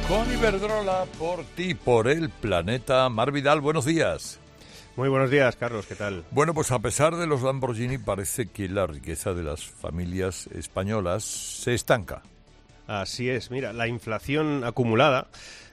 Con Iberdrola, por ti, por el planeta. Mar Vidal, buenos días. Muy buenos días, Carlos, ¿qué tal? Bueno, pues a pesar de los Lamborghini, parece que la riqueza de las familias españolas se estanca. Así es, mira, la inflación acumulada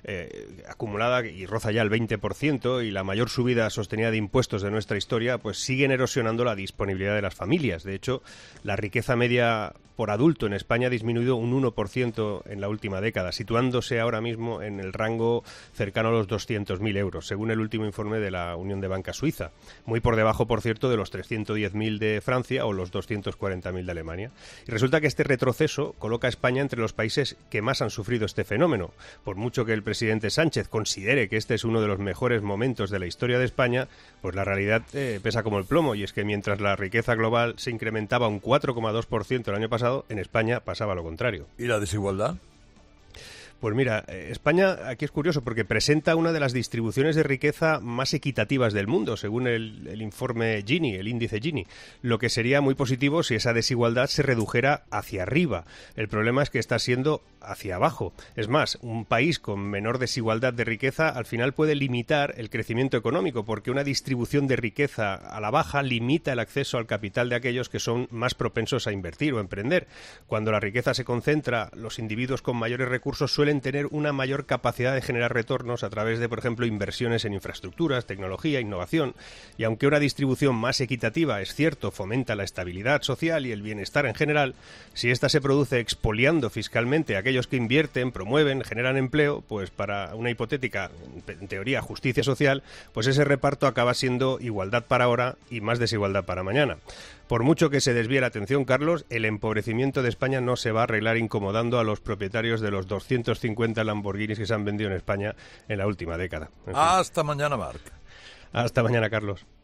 y roza ya el 20%, y la mayor subida sostenida de impuestos de nuestra historia, pues siguen erosionando la disponibilidad de las familias. De hecho, la riqueza media por adulto en España ha disminuido un 1% en la última década, situándose ahora mismo en el rango cercano a los 200.000 euros, según el último informe de la Unión de Banca Suiza. Muy por debajo, por cierto, de los 310.000 de Francia o los 240.000 de Alemania. Y resulta que este retroceso coloca a España entre los países que más han sufrido este fenómeno. Por mucho que el presidente Sánchez considere que este es uno de los mejores momentos de la historia de España, pues la realidad pesa como el plomo, y es que mientras la riqueza global se incrementaba un 4,2% el año pasado, en España pasaba lo contrario. ¿Y la desigualdad? Pues mira, España aquí es curioso porque presenta una de las distribuciones de riqueza más equitativas del mundo, según el informe Gini, el índice Gini, lo que sería muy positivo si esa desigualdad se redujera hacia arriba. El problema es que está siendo hacia abajo. Es más, un país con menor desigualdad de riqueza al final puede limitar el crecimiento económico, porque una distribución de riqueza a la baja limita el acceso al capital de aquellos que son más propensos a invertir o emprender. Cuando la riqueza se concentra, los individuos con mayores recursos suelen tener una mayor capacidad de generar retornos a través de, por ejemplo, inversiones en infraestructuras, tecnología, innovación. Y aunque una distribución más equitativa, es cierto, fomenta la estabilidad social y el bienestar en general, si ésta se produce expoliando fiscalmente a aquellos que invierten, promueven, generan empleo, pues para una hipotética, en teoría, justicia social, pues ese reparto acaba siendo igualdad para ahora y más desigualdad para mañana. Por mucho que se desvíe la atención, Carlos, el empobrecimiento de España no se va a arreglar incomodando a los propietarios de los 250 Lamborghinis que se han vendido en España en la última década. En fin. Hasta mañana, Marc. Hasta mañana, Carlos.